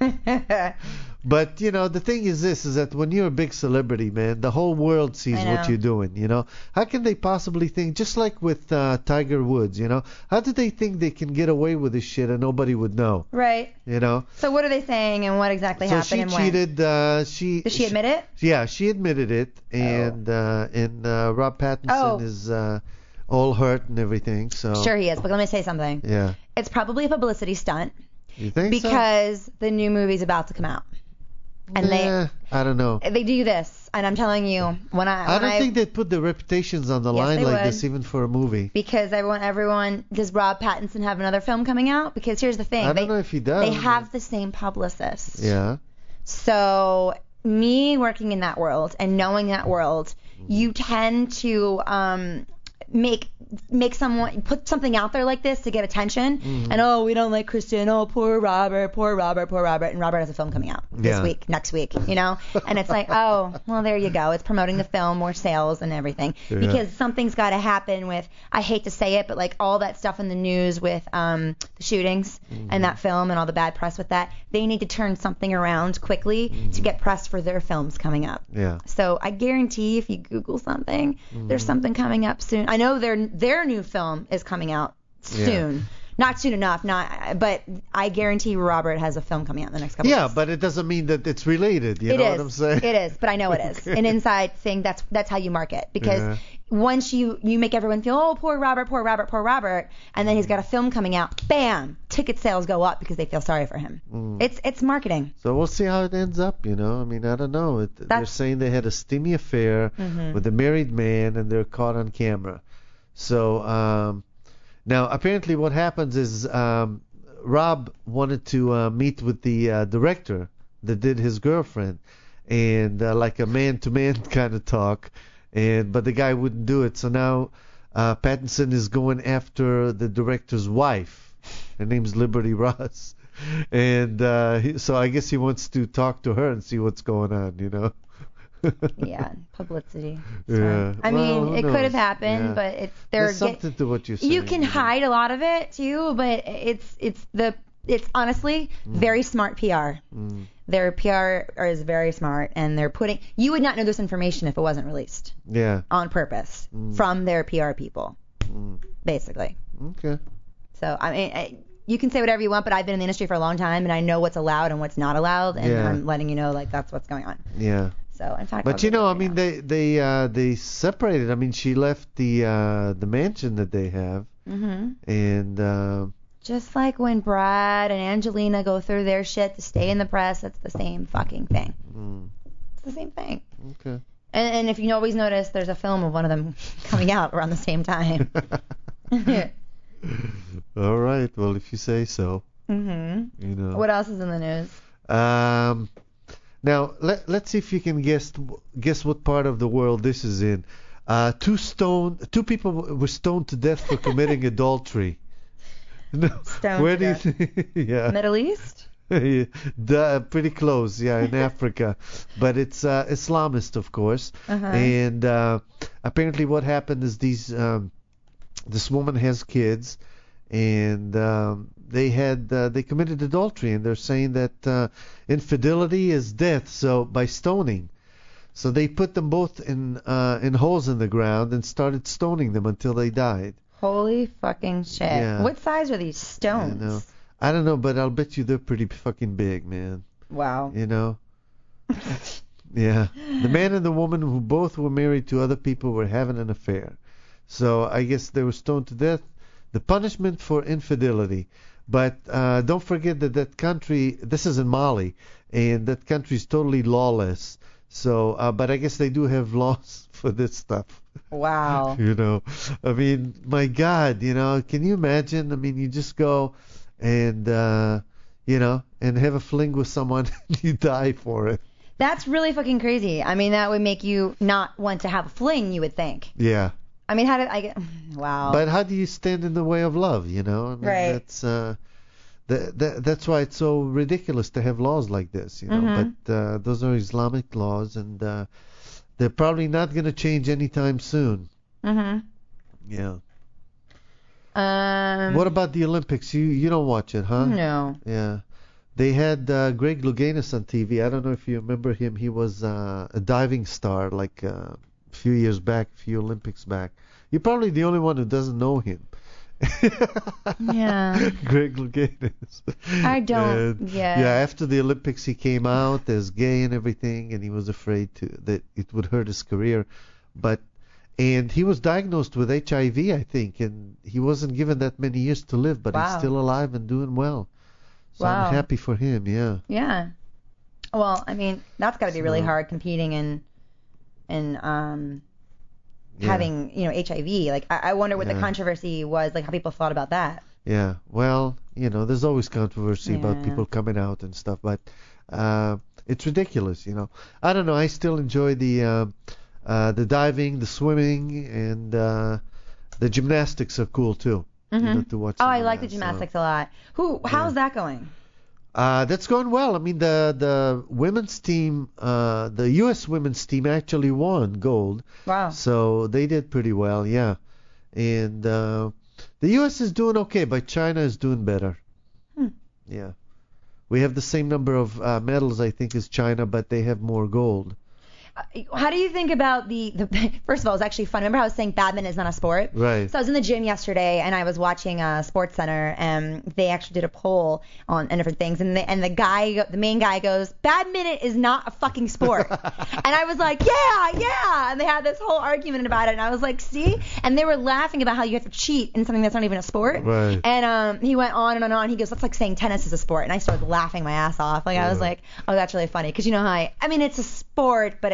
But, you know, the thing is this, is that when you're a big celebrity, man, the whole world sees I know. what you're doing, you know. How can they possibly think, just like with uh, Tiger Woods, you know, how do they think they can get away with this shit and nobody would know, Right. you know? So what are they saying and what exactly So happened she and when? cheated, uh, she... Did she admit it? Yeah, she admitted it, and uh, and uh, Rob Pattinson Oh. is uh, all hurt and everything, so... Sure he is, but let me say something. Yeah. It's probably a publicity stunt You think so? because the new movie's about to come out. And Eh, I don't know. they they do this, and I'm telling you, when I I when don't think they'd put their reputations on the Yes, line they like would. this, even for a movie. because everyone everyone does Rob Pattinson have another film coming out? Because here's the thing, I don't they know if he does. they have the same publicist. Yeah. So me working in that world and knowing that world, you tend to um, make make someone put something out there like this to get attention. Mm-hmm. And oh, we don't like Kristen. Oh, poor Robert, poor Robert, poor Robert. And Robert has a film coming out this Yeah. week, next week, you know. And it's like, oh, well, there you go. It's promoting the film, more sales and everything. Yeah. Because something's got to happen with. I hate to say it, but like all that stuff in the news with um, the shootings Mm-hmm. and that film and all the bad press with that. They need to turn something around quickly Mm-hmm. to get press for their films coming up. Yeah. So I guarantee if you Google something, Mm-hmm. there's something coming up soon. I know their their new film is coming out soon. Not soon enough, not. But I guarantee Robert has a film coming out in the next couple. Yeah, weeks. but it doesn't mean that it's related. You It know is. what I'm saying? It is, but I know it is. An inside thing. That's that's how you market because Yeah. once you you make everyone feel, oh, poor Robert, poor Robert, poor Robert, and then he's got a film coming out, bam, ticket sales go up because they feel sorry for him. Mm. It's it's marketing. So we'll see how it ends up, you know. I mean, I don't know. It, they're That's- saying they had a steamy affair Mhm. with a married man and they're caught on camera. So um, now apparently what happens is um, Rob wanted to uh, meet with the uh, director that did his girlfriend, and uh, like a man-to-man kind of talk, and but the guy wouldn't do it. So now uh, Pattinson is going after the director's wife. Her name's Liberty Ross, and uh, he, so I guess he wants to talk to her and see what's going on, you know. Yeah, publicity. Yeah. I Well, mean, who it could have knows? happened, Yeah. but it's there. There's something to what you're saying. You can you know. hide a lot of it too, but it's it's the it's honestly very smart P R. Mm. Their P R is very smart, and they're putting. You would not know this information if it wasn't released Yeah. on purpose Mm. from their P R people, Mm. basically. Okay. So I mean, I, you can say whatever you want, but I've been in the industry for a long time, and I know what's allowed and what's not allowed, and Yeah. I'm letting you know like that's what's going on. Yeah. So in fact, But you know, I mean, they they uh, they separated. I mean, she left the uh, the mansion that they have, hmm and uh, just like when Brad and Angelina go through their shit to stay in the press, it's the same fucking thing. mm, It's the same thing. okay. And, and if you always notice, there's a film of one of them coming out around the same time. All right. Well, if you say so, hmm you know. What else is in the news? Um, now let let's see if you can guess guess what part of the world this is in. Uh, two stone two people were stoned to death for committing adultery. No, Stoned where to do you death. think? Yeah. Middle East? The, pretty close, yeah, in Africa, but it's uh, Islamist, of course. Uh-huh. And uh, apparently, what happened is these um, this woman has kids, and um, they had uh, they committed adultery, and they're saying that uh, infidelity is death, so by stoning. So they put them both in uh, in holes in the ground and started stoning them until they died. Holy fucking shit. Yeah. What size are these stones? I know. I don't know, but I'll bet you they're pretty fucking big, man. Wow. You know? Yeah. The man and the woman, who both were married to other people, were having an affair. So I guess they were stoned to death. The punishment for infidelity. But uh, don't forget that that country, this is in Mali, and that country is totally lawless. So, uh, but I guess they do have laws for this stuff. Wow. You know, I mean, my God, you know, can you imagine? I mean, you just go and, uh, you know, and have a fling with someone and you die for it. That's really fucking crazy. I mean, that would make you not want to have a fling, you would think. Yeah. I mean, how did I get... Wow. But how do you stand in the way of love, you know? I mean, Right. That's, uh, that, that, that's why it's so ridiculous to have laws like this, you know? Mhm. But uh, those are Islamic laws, and uh, they're probably not going to change anytime soon. hmm Yeah. Um, What about the Olympics? You you don't watch it, huh? No. Yeah. They had uh, Greg Louganis on T V. I don't know if you remember him. He was uh, a diving star like uh, a few years back, a few Olympics back. You're probably the only one who doesn't know him. Yeah. Greg Louganis. I don't. And, yeah. Yeah, after the Olympics, he came out as gay and everything, and he was afraid to that it would hurt his career. But and he was diagnosed with H I V, I think, and he wasn't given that many years to live, but Wow. he's still alive and doing well. So Wow. I'm happy for him. Yeah. Yeah. Well, I mean, that's got to be really So- hard competing and and um Yeah. having you know H I V. Like, I, I wonder what the Yeah. controversy was, like how people thought about that. Yeah. Well, you know, there's always controversy about Yeah. people coming out and stuff, but uh, it's ridiculous. You know, I don't know. I still enjoy the uh, uh, the diving, the swimming, and uh, the gymnastics are cool too. You know, Mhm. to watch. Oh, some I of like the that, so. gymnastics a lot. Who? How's that going? Uh, that's going well. I mean, the the women's team, uh, the U S women's team actually won gold, Wow. so they did pretty well. Yeah, and uh, the U S is doing okay, but China is doing better. Hmm. Yeah, we have the same number of uh, medals, I think, as China, but they have more gold. How do you think about the, the first of all, it was actually fun. Remember how I was saying badminton is not a sport? Right. So I was in the gym yesterday and I was watching uh, Sports Center, and they actually did a poll on and different things, and the, and the guy, the main guy goes, badminton is not a fucking sport. And I was like, yeah, yeah. And they had this whole argument about it, and I was like, see? And they were laughing about how you have to cheat in something that's not even a sport. Right. And um, he went on and on and on. He goes, that's like saying tennis is a sport. And I started laughing my ass off. Like, I was Yeah. like, oh, that's really funny. Because you know how I, I mean, it's a sport, but it's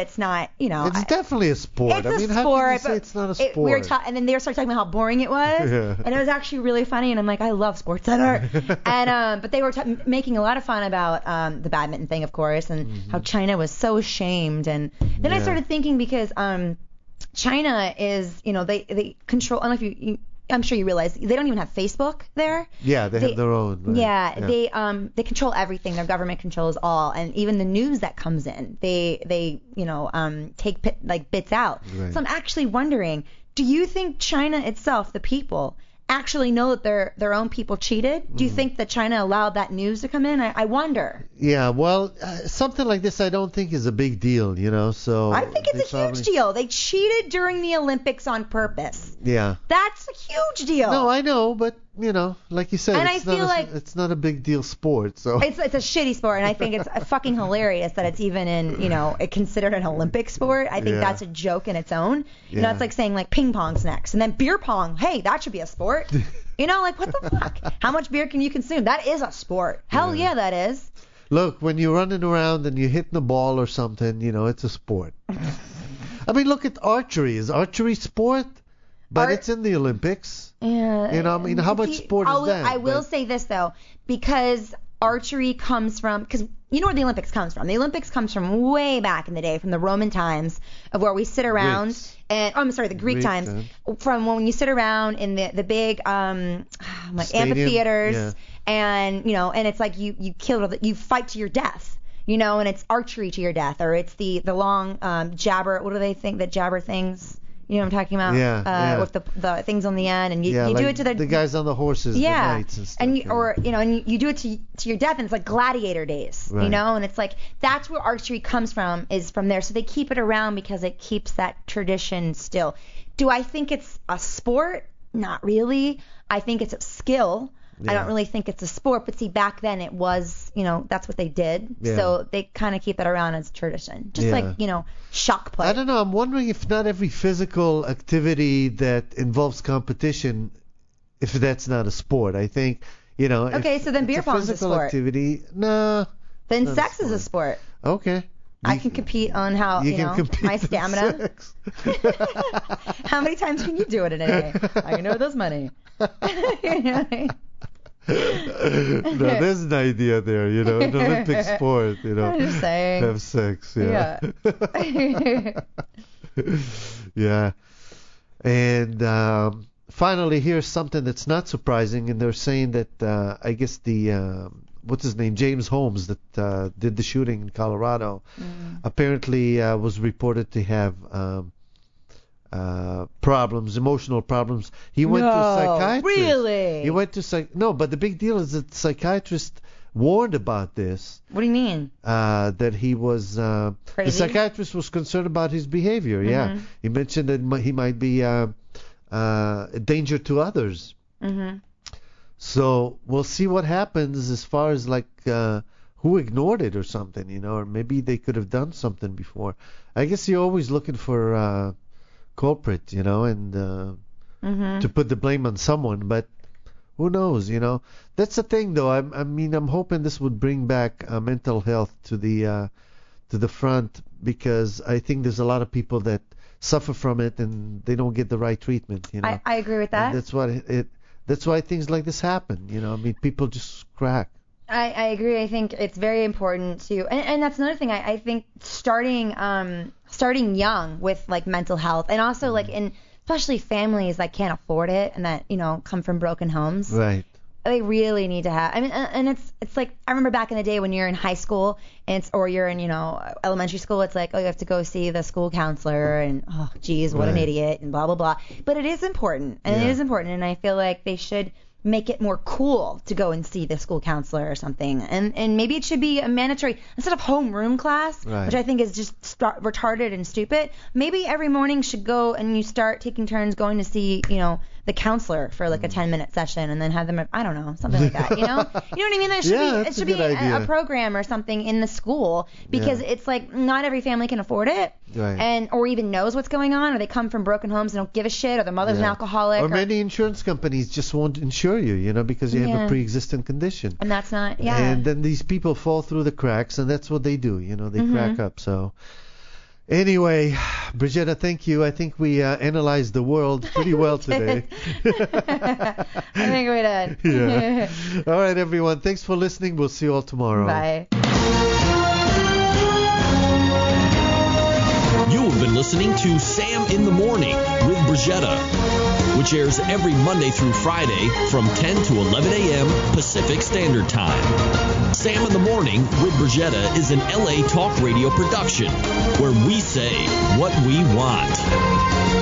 it's not, you know. It's I- definitely a sport. It's I a mean, sport. how can you say but it's not a it- sport? we were ta- and then they started talking about how boring it was, Yeah. and it was actually really funny. And I'm like, I love Sports Center. and um, but they were t- making a lot of fun about um, the badminton thing, of course, and Mm-hmm. how China was so ashamed. And then I Yeah. started thinking because um, China is, you know, they they control. I don't know if you, you I'm sure you realize they don't even have Facebook there. Yeah, they, They- have their own. Right? Yeah, they um they control everything. Their government controls all, and even the news that comes in, they they you know um take pit, like bits out. Right. So I'm actually wondering, do you think China itself, the people, actually know that their their own people cheated? Do Mm. you think that China allowed that news to come in? I, I wonder. Yeah, well, uh, something like this I don't think is a big deal, you know. So I think they it's a probably- huge deal. They cheated during the Olympics on purpose. Yeah. That's a huge deal. No, I know, but you know, like you said, And I it's not feel a, like- it's not a big deal sport. So It's it's a shitty sport, and I think it's fucking hilarious that it's even in, you know, it considered an Olympic sport. I think Yeah. that's a joke in its own. You know, Yeah. it's like saying like ping pong's next, and then beer pong. Hey, that should be a sport. You know, like what the fuck? How much beer can you consume? That is a sport. Hell yeah, Yeah. that is. look, when you're running around and you're hitting the ball or something, you know, it's a sport. I mean, look at archery. Is archery sport? But Art- it's in the Olympics. Yeah. You know, I mean, how much See, sport is I'll- that? I will But- say this though, because archery comes from, because you know where the Olympics comes from. The Olympics comes from way back in the day, from the Roman times, of where we sit around Greeks. and oh, I'm sorry, the Greek, Greek times, from when you sit around in the the big um like Stadium, amphitheaters, yeah. and you know, and it's like you you kill, you fight to your death. You know, and it's archery to your death, or it's the the long um, jabber. What do they think? The jabber things. You know what I'm talking about? Yeah, Uh, yeah. With the the things on the end, and you, yeah, you like do it to the the guys on the horses, the yeah, knights and stuff. and you, yeah. or you know, and you, you do it to to your death, and it's like gladiator days, you Right. know, and it's like that's where archery comes from, is from there. So they keep it around because it keeps that tradition still. Do I think it's a sport? Not really. I think it's a skill. I Yeah. don't really think it's a sport, but see, back then it was, you know, that's what they did. Yeah. So they kind of keep it around as tradition, just Yeah. like, you know, shock play. I don't know. I'm wondering if not every physical activity that involves competition, if that's not a sport. I think, you know. if Okay, so then beer it's a pong's a physical sport. activity. No. Then not a sex is a sport. sport. Okay. I You- can compete on how, You you, can know, compete my in stamina. sex. How many times can you do it in a day? I can do it this many. You know what I mean? No, there's an idea there, you know, an Olympic sport, you know. I'm just saying. Have sex, yeah. Yeah. Yeah. And um, finally, here's something that's not surprising, and they're saying that uh, I guess the um what's his name, James Holmes, that uh, did the shooting in Colorado, Mm. apparently uh, was reported to have um, uh, problems, emotional problems. He went to a No, psychiatrist. really? He went to psych. No, but the big deal is that the psychiatrist warned about this. What do you mean? Uh, that he was uh, the Crazy? psychiatrist was concerned about his behavior. Yeah, Mhm. he mentioned that mi- he might be uh, uh, a danger to others. Mhm. So we'll see what happens as far as like uh, who ignored it or something, you know, or maybe they could have done something before. I guess you're always looking for uh, culprit, you know, and uh, Mhm. to put the blame on someone, but who knows, you know. That's the thing, though. I, I mean, I'm hoping this would bring back uh, mental health to the uh, to the front, because I think there's a lot of people that suffer from it and they don't get the right treatment, you know. I, I agree with And that. that's what it, it. That's why things like this happen, you know. I mean, people just crack. I, I agree. I think it's very important to, and, and that's another thing. I, I think starting um starting young with like mental health, and also like in especially families that can't afford it and that, you know, come from broken homes. Right. They really need to have. I mean, and and it's it's like I remember back in the day when you're in high school and it's, or you're in, you know, elementary school. It's like, oh, you have to go see the school counselor, and oh, geez, what an Right. idiot, and blah blah blah. But it is important, and Yeah. it is important, and I feel like they should make it more cool to go and see the school counselor or something, and and maybe it should be a mandatory instead of homeroom class, Right. which I think is just start, retarded and stupid. Maybe every morning should go and you start taking turns going to see, you know, the counselor for like a ten minute session, and then have them, I don't know, something like that, you know? You know what I mean? There should Yeah, be, it that's a should be good a, idea. a program or something in the school, because Yeah. it's like not every family can afford it, Right. and or even knows what's going on, or they come from broken homes and don't give a shit, or their mother's an Yeah. alcoholic, Or or, many insurance companies just won't insure you, you know, because you have Yeah. a pre-existing condition. and that's not, yeah. And then these people fall through the cracks, and that's what they do, you know, they Mhm. crack up. So, Anyway, Brigetta, thank you. I think we uh, analyzed the world pretty well today. I think we did. Yeah. All right, everyone. Thanks for listening. We'll see you all tomorrow. Bye. You have been listening to Sam in the Morning with Brigetta, which airs every Monday through Friday from ten to eleven a.m. Pacific Standard Time. Sam in the Morning with Brigetta is an L A Talk Radio production where we say what we want.